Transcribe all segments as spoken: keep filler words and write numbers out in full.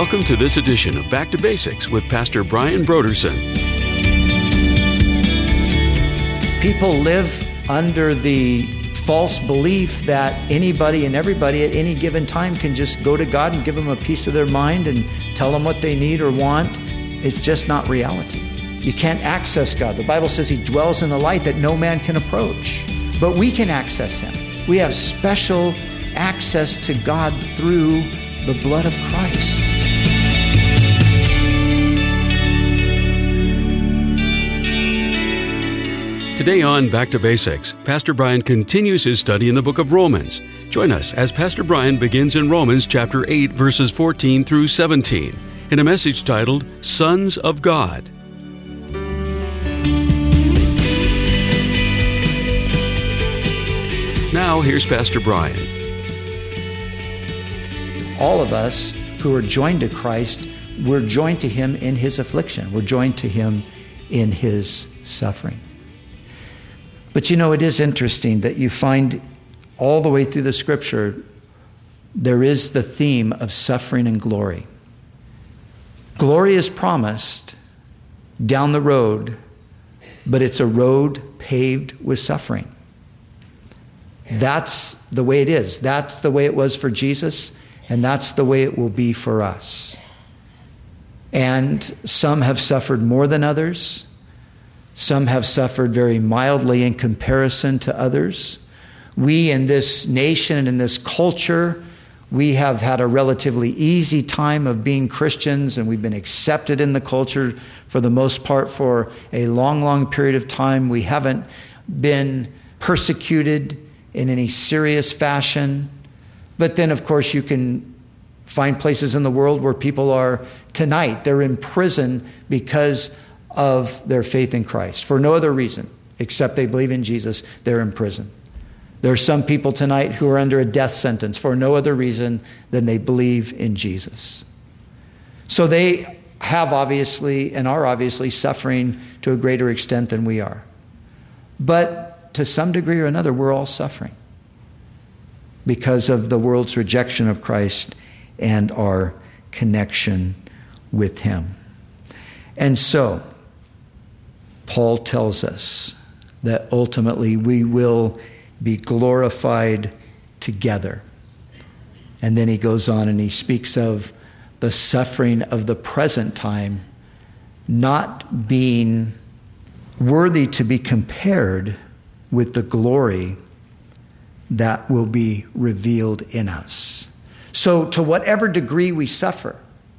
Welcome to this edition of Back to Basics with Pastor Brian Brodersen. People live under the false belief that anybody and everybody at any given time can just go to God and give them a piece of their mind and tell them what they need or want. It's just not reality. You can't access God. The Bible says He dwells in the light that no man can approach. But we can access Him. We have special access to God through the blood of Christ. Today on Back to Basics, Pastor Brian continues his study in the book of Romans. Join us as Pastor Brian begins in Romans chapter eight, verses fourteen through seventeen, in a message titled, Sons of God. Now, here's Pastor Brian. All of us who are joined to Christ, we're joined to Him in His affliction. We're joined to Him in His suffering. But you know, it is interesting that you find all the way through the Scripture, there is the theme of suffering and glory. Glory is promised down the road, but it's a road paved with suffering. That's the way it is. That's the way it was for Jesus, and that's the way it will be for us. And some have suffered more than others. Some have suffered very mildly in comparison to others. We in this nation and in this culture, we have had a relatively easy time of being Christians, and we've been accepted in the culture for the most part for a long, long period of time. We haven't been persecuted in any serious fashion. But then, of course, you can find places in the world where people are tonight. They're in prison because of their faith in Christ. For no other reason except they believe in Jesus, they're in prison. There are some people tonight who are under a death sentence for no other reason than they believe in Jesus. So they have obviously and are obviously suffering to a greater extent than we are. But to some degree or another, we're all suffering because of the world's rejection of Christ and our connection with Him. And so, Paul tells us that ultimately we will be glorified together. And then he goes on and he speaks of the suffering of the present time not being worthy to be compared with the glory that will be revealed in us. So to whatever degree we suffer,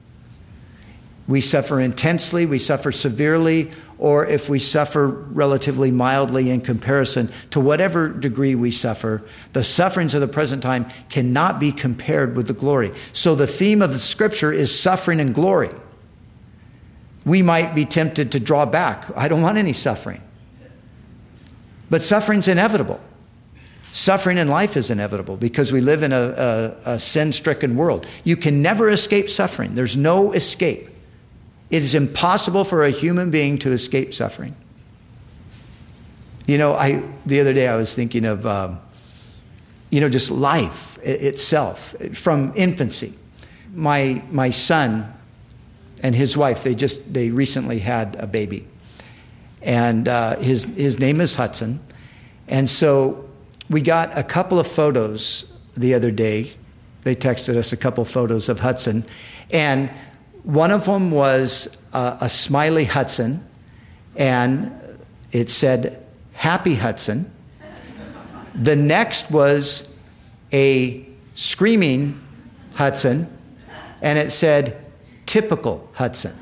we suffer intensely, we suffer severely, or if we suffer relatively mildly in comparison, to whatever degree we suffer, the sufferings of the present time cannot be compared with the glory. So the theme of the Scripture is suffering and glory. We might be tempted to draw back. I don't want any suffering. But suffering's inevitable. Suffering in life is inevitable because we live in a, a, a sin-stricken world. You can never escape suffering. There's no escape. It is impossible for a human being to escape suffering. You know, I the other day I was thinking of, um, you know, just life itself from infancy. My my son and his wife, they just they recently had a baby, and uh, his his name is Hudson, and so we got a couple of photos the other day. They texted us a couple photos of Hudson, and one of them was uh, a smiley Hudson, and it said, Happy Hudson. The next was a screaming Hudson, and it said, Typical Hudson.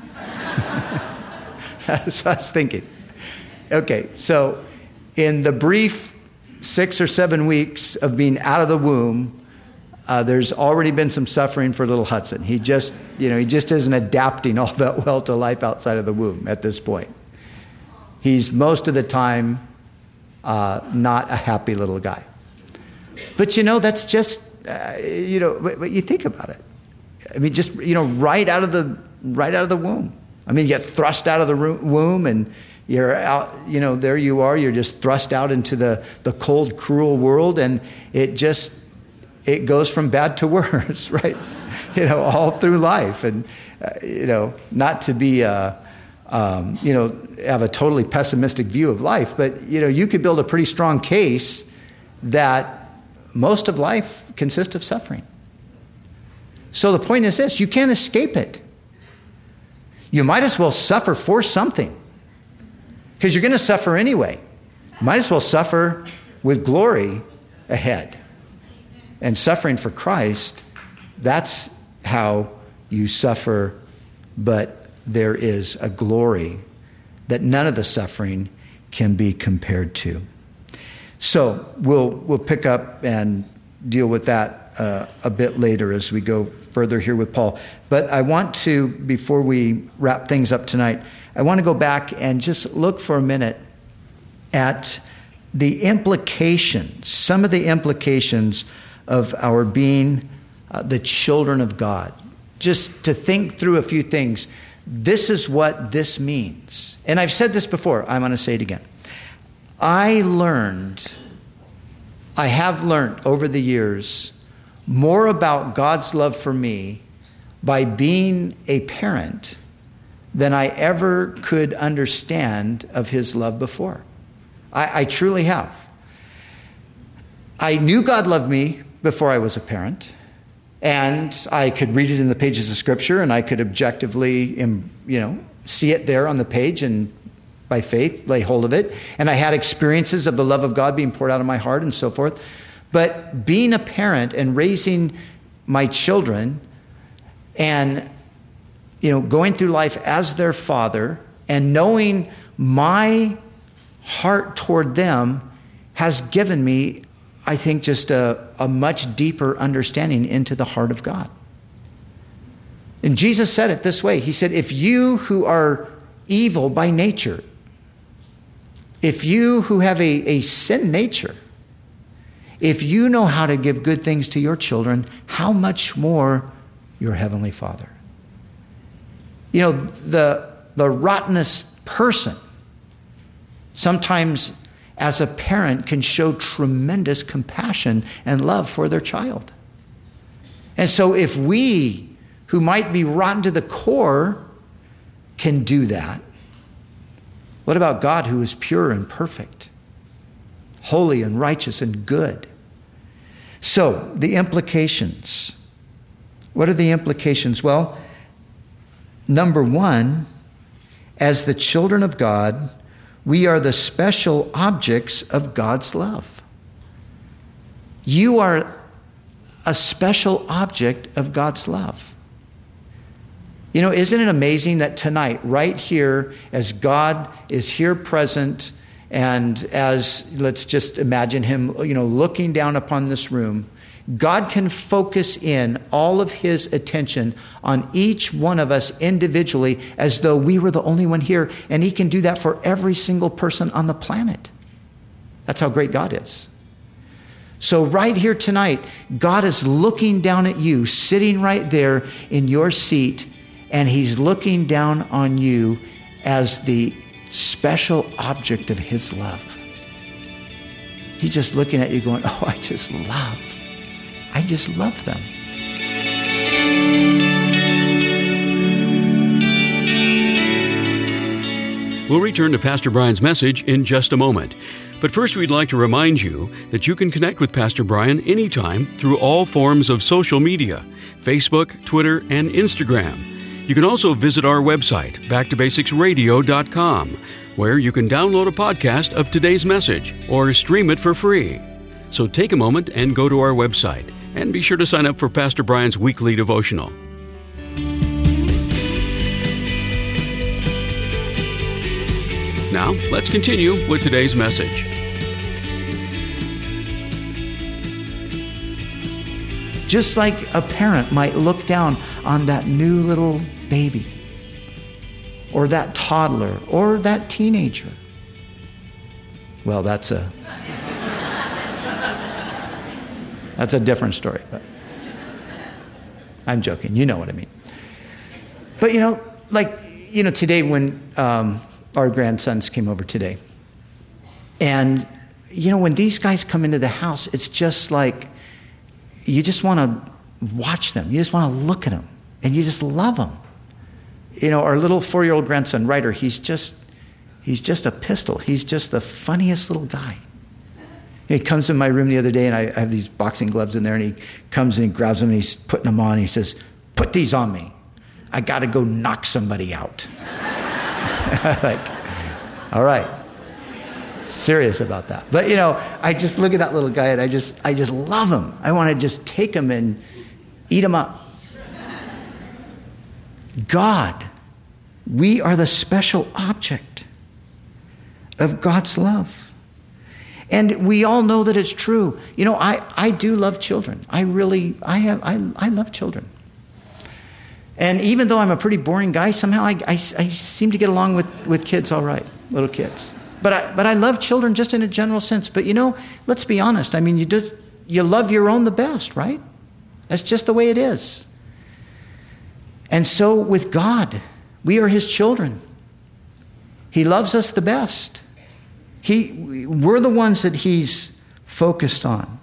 So I was thinking, okay, so in the brief six or seven weeks of being out of the womb, Uh, there's already been some suffering for little Hudson. He just, you know, he just isn't adapting all that well to life outside of the womb at this point. He's most of the time uh, not a happy little guy. But you know, that's just, uh, you know, what you think about it. I mean, just, you know, right out of the right out of the womb. I mean, you get thrust out of the womb, and you're out. You know, there you are. You're just thrust out into the the cold, cruel world, and it just. It goes from bad to worse, right? you know, all through life. And, uh, you know, not to be, uh, um, you know, have a totally pessimistic view of life, but, you know, you could build a pretty strong case that most of life consists of suffering. So the point is this, you can't escape it. You might as well suffer for something, because you're going to suffer anyway. Might as well suffer with glory ahead. And suffering for Christ, that's how you suffer, but there is a glory that none of the suffering can be compared to. So we'll we'll pick up and deal with that uh, a bit later as we go further here with Paul. But I want to, before we wrap things up tonight, I want to go back and just look for a minute at the implications, some of the implications of our being uh, the children of God. Just to think through a few things. This is what this means. And I've said this before. I'm going to say it again. I learned, I have learned over the years more about God's love for me by being a parent than I ever could understand of his love before. I, I truly have. I knew God loved me before I was a parent, and I could read it in the pages of Scripture, and I could objectively, you know, see it there on the page and by faith lay hold of it. And I had experiences of the love of God being poured out of my heart and so forth. But being a parent and raising my children and, you know, going through life as their father and knowing my heart toward them has given me, I think, just a, a much deeper understanding into the heart of God. And Jesus said it this way. He said, if you who are evil by nature, if you who have a, a sin nature, if you know how to give good things to your children, how much more your heavenly Father? You know, the, the rottenest person sometimes as a parent can show tremendous compassion and love for their child. And so if we, who might be rotten to the core, can do that, what about God, who is pure and perfect, holy and righteous and good? So, the implications. What are the implications? Well, number one, as the children of God, we are the special objects of God's love. You are a special object of God's love. You know, isn't it amazing that tonight, right here, as God is here present, and as, let's just imagine him, you know, looking down upon this room, God can focus in all of his attention on each one of us individually as though we were the only one here. And he can do that for every single person on the planet. That's how great God is. So right here tonight, God is looking down at you, sitting right there in your seat, and he's looking down on you as the special object of his love. He's just looking at you going, oh, I just love, I just love them. We'll return to Pastor Brian's message in just a moment. But first, we'd like to remind you that you can connect with Pastor Brian anytime through all forms of social media, Facebook, Twitter, and Instagram. You can also visit our website, back to basics radio dot com, where you can download a podcast of today's message or stream it for free. So take a moment and go to our website, and be sure to sign up for Pastor Brian's weekly devotional. Now, let's continue with today's message. Just like a parent might look down on that new little baby, or that toddler, or that teenager. Well, that's a that's a different story, but I'm joking. You know what I mean. But, you know, like, you know, today when um, our grandsons came over today, and, you know, when these guys come into the house, it's just like, you just want to watch them. You just want to look at them. And you just love them. You know, our little four-year-old grandson, Ryder, he's just, he's just a pistol. He's just the funniest little guy. He comes in my room the other day, and I, I have these boxing gloves in there, and he comes and he grabs them, and he's putting them on. And he says, put these on me. I got to go knock somebody out. Like, all right. Serious about that. But, you know, I just look at that little guy, and I just, I just love him. I want to just take him and eat him up. God, we are the special object of God's love. And we all know that it's true. You know, I, I do love children. I really, I have, I, I love children. And even though I'm a pretty boring guy, somehow I, I, I seem to get along with, with kids all right, little kids. But I, but I love children just in a general sense. But you know, let's be honest. I mean, you just, you love your own the best, right? That's just the way it is. And so with God, we are his children. He loves us the best. He, we're the ones that he's focused on.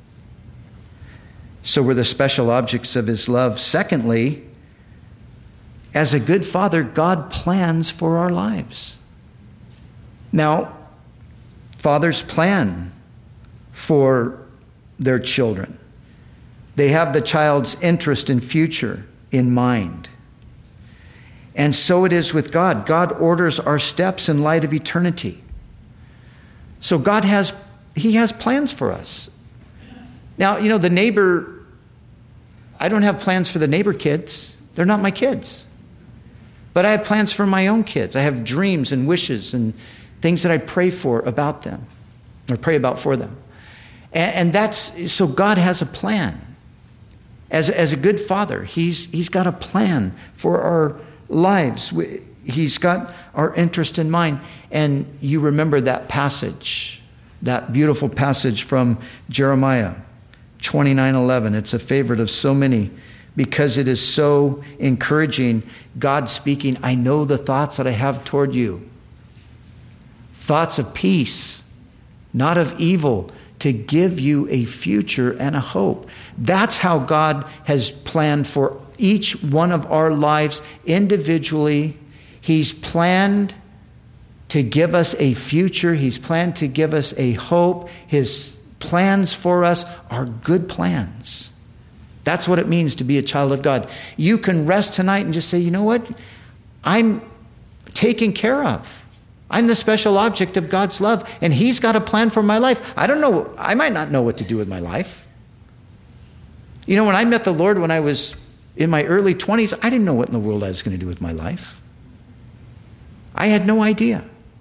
So we're the special objects of his love. Secondly, as a good father, God plans for our lives. Now, fathers plan for their children. They have the child's interest and future in mind. And so it is with God. God orders our steps in light of eternity. So God has, he has plans for us. Now, you know, the neighbor, I don't have plans for the neighbor kids. They're not my kids. But I have plans for my own kids. I have dreams and wishes and things that I pray for about them, or pray about for them. And, and that's, so God has a plan. As, as a good father, he's, he's got a plan for our lives. He's got our interest in mind. And you remember that passage, that beautiful passage from Jeremiah twenty-nine eleven. It's a favorite of so many because it is so encouraging. God speaking, I know the thoughts that I have toward you. Thoughts of peace, not of evil, to give you a future and a hope. That's how God has planned for each one of our lives individually. He's planned to give us a future. He's planned to give us a hope. His plans for us are good plans. That's what it means to be a child of God. You can rest tonight and just say, you know what? I'm taken care of. I'm the special object of God's love, and he's got a plan for my life. I don't know. I might not know what to do with my life. You know, when I met the Lord when I was in my early twenties, I didn't know what in the world I was going to do with my life. I had no idea.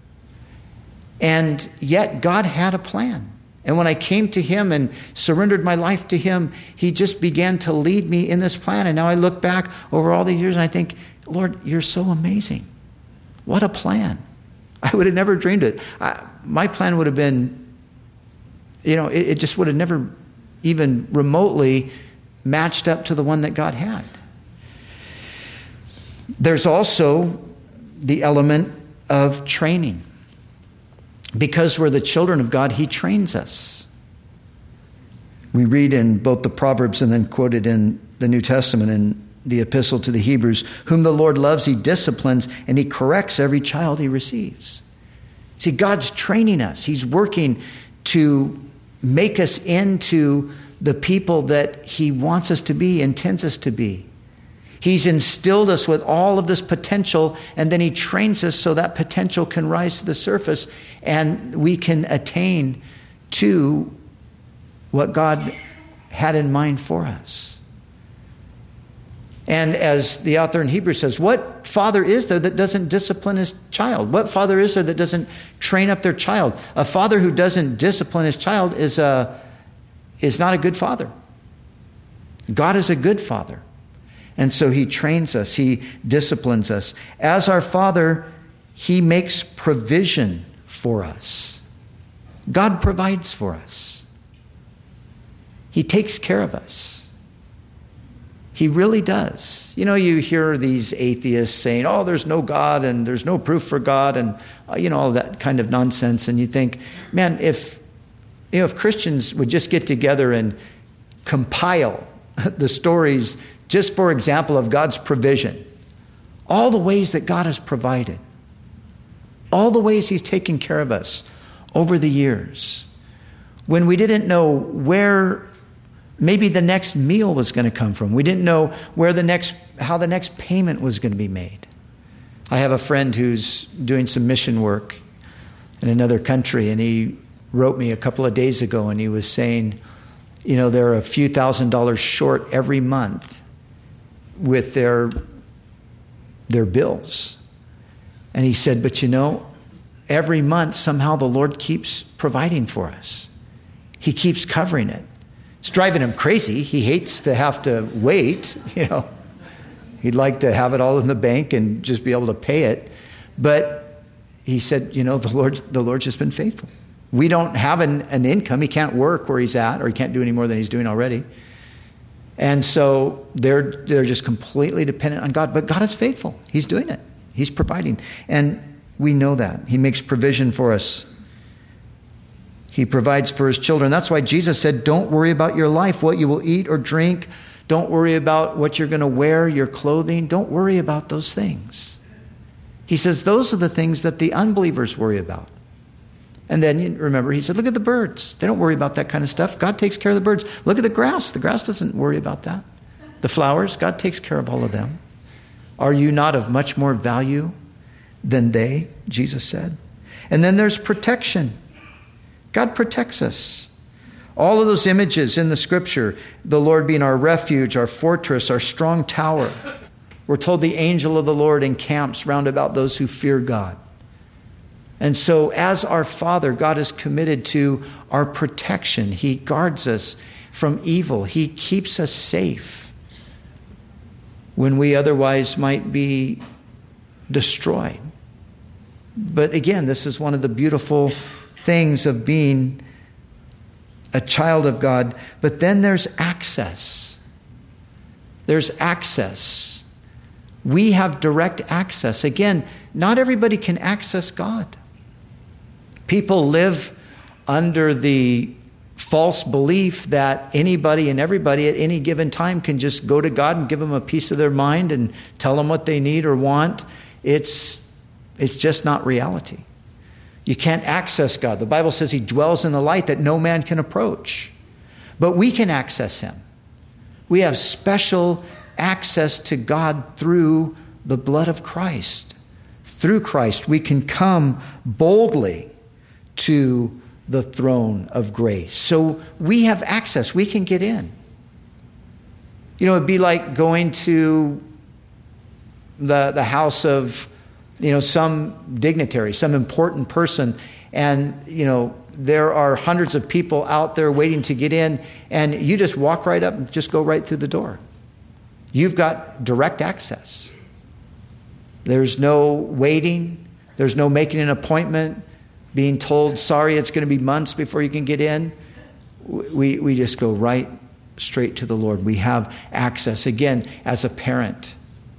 And yet God had a plan. And when I came to him and surrendered my life to him, he just began to lead me in this plan. And now I look back over all the years and I think, Lord, you're so amazing. What a plan. I would have never dreamed it. I, my plan would have been, you know, it, it just would have never even remotely matched up to the one that God had. There's also the element of training. Because we're the children of God, he trains us. We read in both the Proverbs and then quoted in the New Testament in the epistle to the Hebrews, whom the Lord loves, he disciplines, and he corrects every child he receives. See, God's training us. He's working to make us into the people that he wants us to be, intends us to be. He's instilled us with all of this potential, and then he trains us so that potential can rise to the surface and we can attain to what God had in mind for us. And as the author in Hebrews says, what father is there that doesn't discipline his child? What father is there that doesn't train up their child? A father who doesn't discipline his child is, a, is not a good father. God is a good father. And so he trains us. He disciplines us. As our Father, he makes provision for us. God provides for us. He takes care of us. He really does. You know, you hear these atheists saying, oh, there's no God and there's no proof for God and, uh, you know, all that kind of nonsense. And you think, man, if, you know, if Christians would just get together and compile the stories, just for example, of God's provision. All the ways that God has provided. All the ways he's taken care of us over the years. When we didn't know where maybe the next meal was going to come from. We didn't know where the next, how the next payment was going to be made. I have a friend who's doing some mission work in another country, and he wrote me a couple of days ago, and he was saying, you know, they're a few thousand dollars short every month with their, their bills. And he said, but you know, every month somehow the Lord keeps providing for us. He keeps covering it. It's driving him crazy. He hates to have to wait, you know. He'd like to have it all in the bank and just be able to pay it. But he said, you know, the Lord, the Lord's just been faithful. We don't have an, an income. He can't work where he's at, or he can't do any more than he's doing already. And so they're they're just completely dependent on God. But God is faithful. He's doing it. He's providing. And we know that. He makes provision for us. He provides for his children. That's why Jesus said, don't worry about your life, what you will eat or drink. Don't worry about what you're going to wear, your clothing. Don't worry about those things. He says those are the things that the unbelievers worry about. And then you remember, he said, look at the birds. They don't worry about that kind of stuff. God takes care of the birds. Look at the grass. The grass doesn't worry about that. The flowers, God takes care of all of them. Are you not of much more value than they? Jesus said. And then there's protection. God protects us. All of those images in the scripture, the Lord being our refuge, our fortress, our strong tower. We're told the angel of the Lord encamps round about those who fear God. And so as our Father, God is committed to our protection. He guards us from evil. He keeps us safe when we otherwise might be destroyed. But again, this is one of the beautiful things of being a child of God. But then there's access. There's access. We have direct access. Again, not everybody can access God. People live under the false belief that anybody and everybody at any given time can just go to God and give them a piece of their mind and tell them what they need or want. It's, it's just not reality. You can't access God. The Bible says he dwells in the light that no man can approach. But we can access him. We have special access to God through the blood of Christ. Through Christ, we can come boldly to the throne of grace. So we have access. We can get in. You know, it'd be like going to the, the house of, you know, some dignitary, some important person, and, you know, there are hundreds of people out there waiting to get in, and you just walk right up and just go right through the door. You've got direct access. There's no waiting. There's no making an appointment, being told, sorry, it's going to be months before you can get in. We, we just go right straight to the Lord. We have access. Again, as a parent,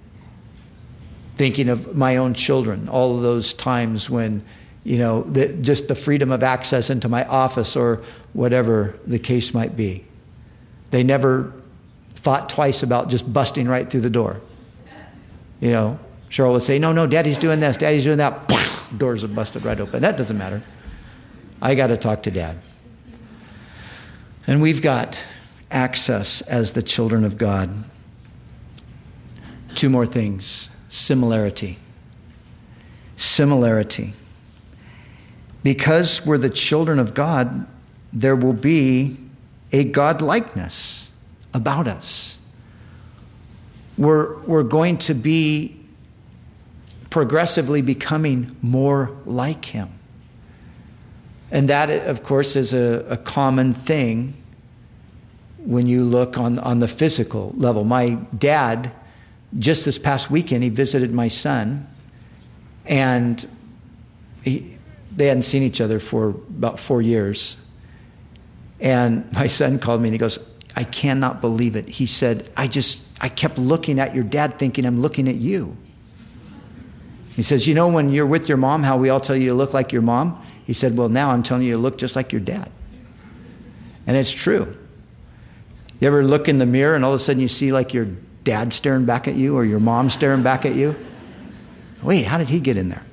thinking of my own children, all of those times when, you know, the, just the freedom of access into my office or whatever the case might be. They never thought twice about just busting right through the door. You know, Cheryl would say, no, no, Daddy's doing this, Daddy's doing that. Doors are busted right open. That doesn't matter. I got to talk to Dad. And we've got access as the children of God. Two more things. Similarity. Similarity. Because we're the children of God, there will be a God-likeness about us. We're, we're going to be progressively becoming more like him. And that, of course, is a, a common thing when you look on, on the physical level. My dad, just this past weekend, he visited my son, and he, they hadn't seen each other for about four years. And my son called me and he goes, I cannot believe it. He said, I just, I kept looking at your dad thinking I'm looking at you. He says, you know, when you're with your mom, how we all tell you you look like your mom? He said, well, now I'm telling you you look just like your dad. And it's true. You ever look in the mirror and all of a sudden you see like your dad staring back at you or your mom staring back at you? Wait, how did he get in there?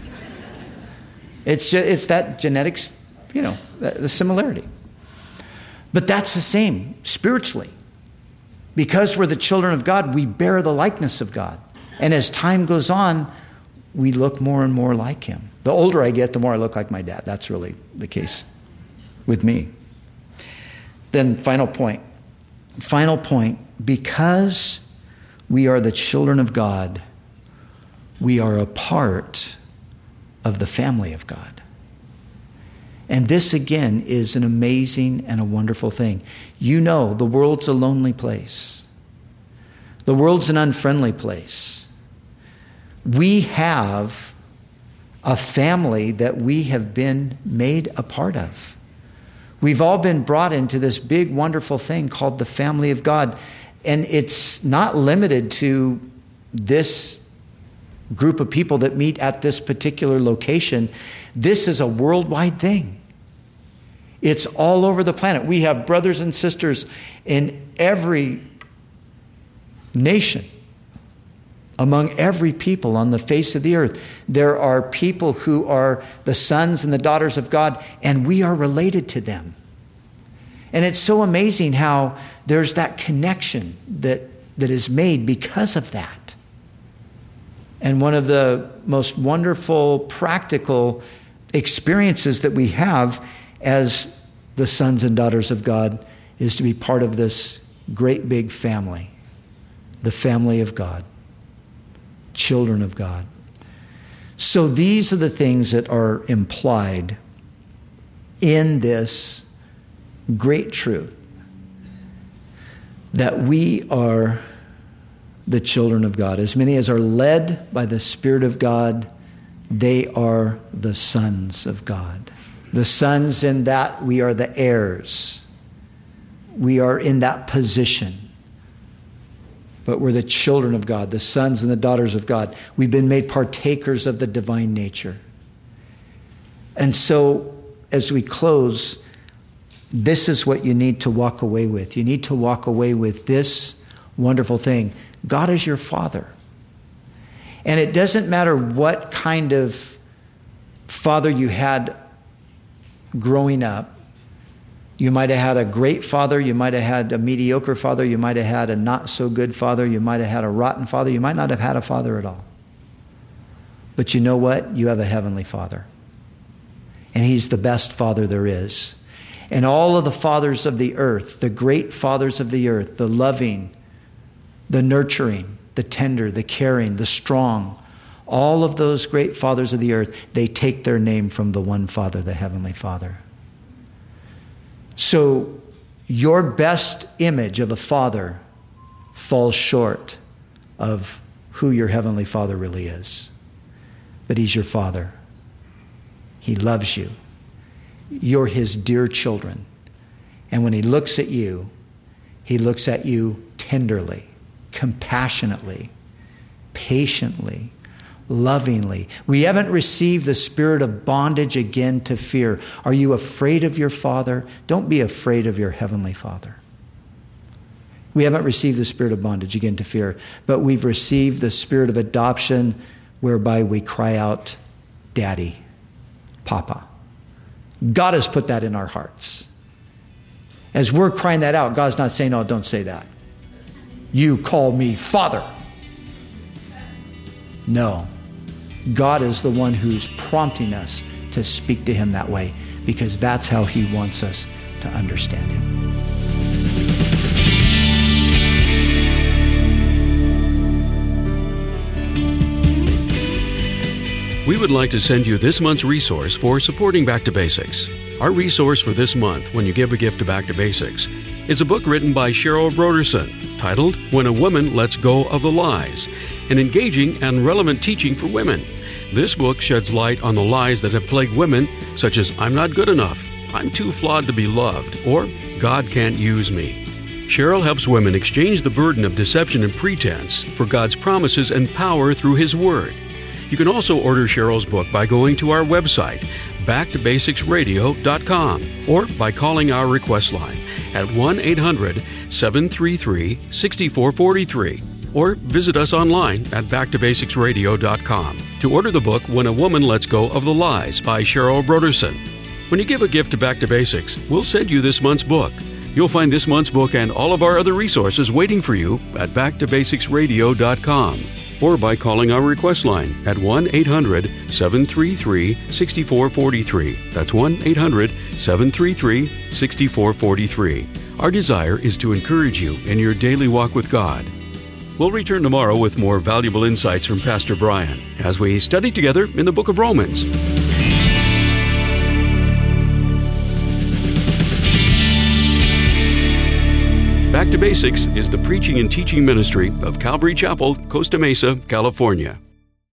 It's just, it's that genetics, you know, the similarity. But that's the same spiritually. Because we're the children of God, we bear the likeness of God. And as time goes on, we look more and more like him. The older I get, the more I look like my dad. That's really the case with me. Then final point. Final point. Because we are the children of God, we are a part of the family of God. And this, again, is an amazing and a wonderful thing. You know, the world's a lonely place. The world's an unfriendly place. We have a family that we have been made a part of. We've all been brought into this big, wonderful thing called the family of God. And it's not limited to this group of people that meet at this particular location. This is a worldwide thing. It's all over the planet. We have brothers and sisters in every nation, among every people on the face of the earth. There are people who are the sons and the daughters of God, and we are related to them. And it's so amazing how there's that connection that, that is made because of that. And one of the most wonderful, practical experiences that we have as the sons and daughters of God is to be part of this great big family, the family of God, children of God. So these are the things that are implied in this great truth, that we are the children of God. As many as are led by the Spirit of God, they are the sons of God. The sons in that we are the heirs. We are in that position. But we're the children of God, the sons and the daughters of God. We've been made partakers of the divine nature. And so, as we close, this is what you need to walk away with. You need to walk away with this wonderful thing. God is your Father. And it doesn't matter what kind of father you had growing up. You might have had a great father. You might have had a mediocre father. You might have had a not so good father. You might have had a rotten father. You might not have had a father at all. But you know what? You have a heavenly Father. And he's the best father there is. And all of the fathers of the earth, the great fathers of the earth, the loving, the nurturing, the tender, the caring, the strong, all of those great fathers of the earth, they take their name from the one Father, the Heavenly Father. So your best image of a father falls short of who your Heavenly Father really is. But he's your Father. He loves you. You're his dear children. And when he looks at you, he looks at you tenderly, compassionately, patiently, lovingly. We haven't received the spirit of bondage again to fear. Are you afraid of your Father? Don't be afraid of your Heavenly Father. We haven't received the spirit of bondage again to fear, but we've received the spirit of adoption whereby we cry out, Daddy, Papa. God has put that in our hearts. As we're crying that out, God's not saying, oh, don't say that. You call me Father. No. God is the one who's prompting us to speak to him that way, because that's how he wants us to understand him. We would like to send you this month's resource for supporting Back to Basics. Our resource for this month, when you give a gift to Back to Basics, is a book written by Cheryl Broderson titled When a Woman Lets Go of the Lies, an engaging and relevant teaching for women. This book sheds light on the lies that have plagued women, such as I'm not good enough, I'm too flawed to be loved, or God can't use me. Cheryl helps women exchange the burden of deception and pretense for God's promises and power through his word. You can also order Cheryl's book by going to our website, back to basics radio dot com, or by calling our request line at one eight hundred seven three three six four four three or visit us online at back to basics radio dot com to order the book When a Woman Lets Go of the Lies by Cheryl Broderson. When you give a gift to Back to Basics, we'll send you this month's book. You'll find this month's book and all of our other resources waiting for you at back to basics radio dot com or by calling our request line at one eight hundred seven three three six four four three. That's one eight hundred seven three three six four four three. Our desire is to encourage you in your daily walk with God. We'll return tomorrow with more valuable insights from Pastor Brian as we study together in the book of Romans. Back to Basics is the preaching and teaching ministry of Calvary Chapel, Costa Mesa, California.